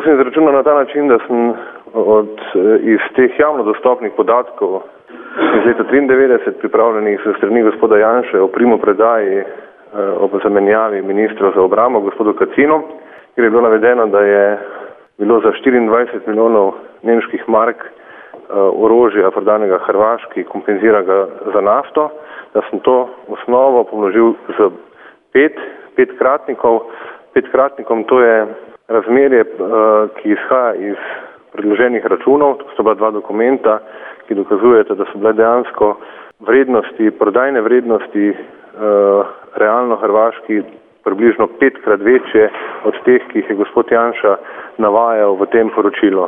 sem izračunal na ta način, da sem iz teh javno dostopnih podatkov iz leta 1993 pripravljenih s strani gospoda Janše o primopredaji ob zamenjavi ministra za obrambo gospodu Kacinu, kjer je bilo navedeno, da je bilo za 24 milijonov nemških mark orožja prodanega Hrvaški, kompenzira ga za nafto, da sem to osnovo pomnožil z petkratnikom, to je razmerje, ki izhaja iz predloženih računov, to sta bila dva dokumenta, ki dokazujete, da so bile dejansko vrednosti, prodajne vrednosti realno Hrvaški približno 5-krat večje od teh, ki jih je gospod Janša navajal v tem poročilu.